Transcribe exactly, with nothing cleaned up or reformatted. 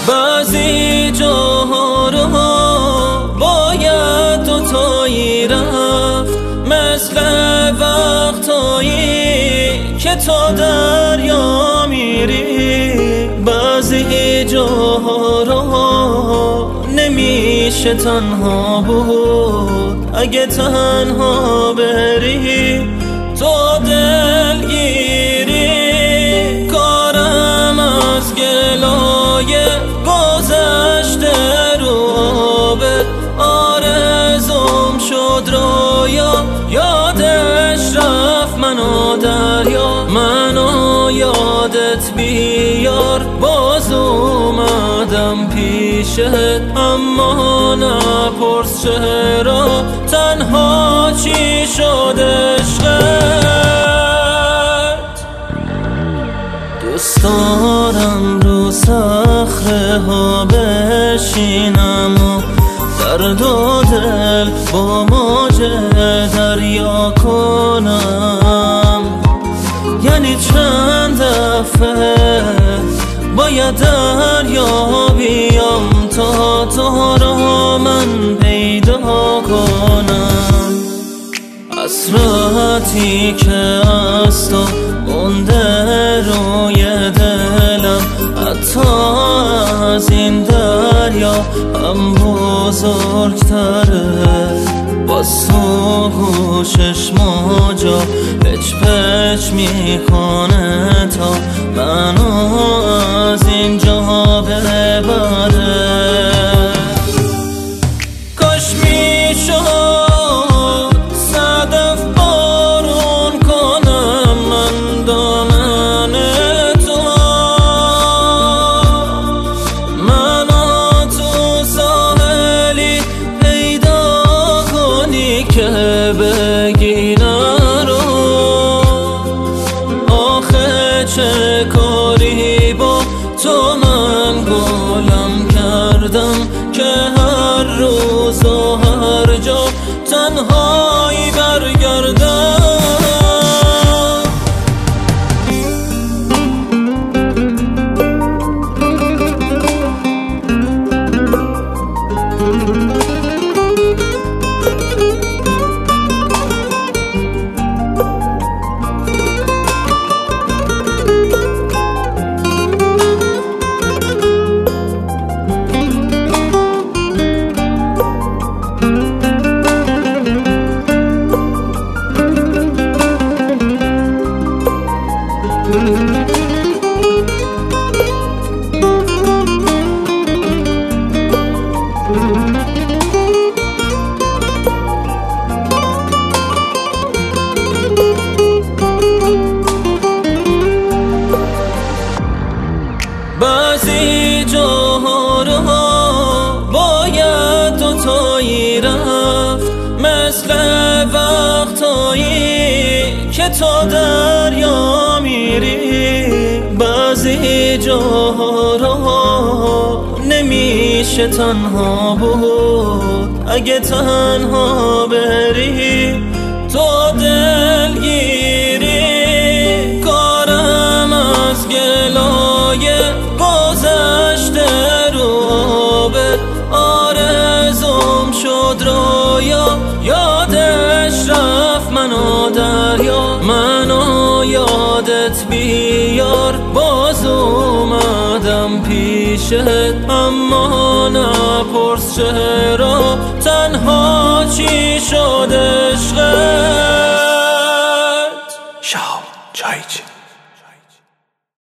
بعضی جاها رو باید دوتایی رفت، مثل وقتایی که تو دریا میری. بعضی جاها رو نمیشه تنها بود، اگه تنها بری تو دلگیری. کارم از گلایه گذشته رو آبت، آرزوم شد رویا یادش رفت منو دریا. منو یادت بیار باز اومدم پیشت، اما نپرس چرا تنها چی شد عشقت. دوست دارم رو صخره ها بشینم و درد و دل با موج دریا کنم. یعنی چند دفعه باید دریا بیام تا تو رو من پیدا کنم. حسرتی که از تو مونده روی دلم، حتی از این دریا هم بزرگتره. باز تو گوشش موجا پچ پچ میکنه تا منو از اینجا ببره. کاش میشد صدف بارون کنم من دامن تو، منو تو ساحلی پیدا کنی که بگی نرو. آخه چه کاری با تو من گلم کردم که هر روز و هر جا تنهایی برگردم. بعضی جاها رو باید دوتایی رفت، مثل وقتایی که تو دریا میری. بعضی جاها رو نمیشه تنها بود، اگه تنها بری تو دلگیری. کارم از گلایه گذشته رو آبت، آرزوم شد رویا یادش رفت منو دریا. منو یادت بیار باز اومدم پیشت، اما نپرس چرا تنها چی شد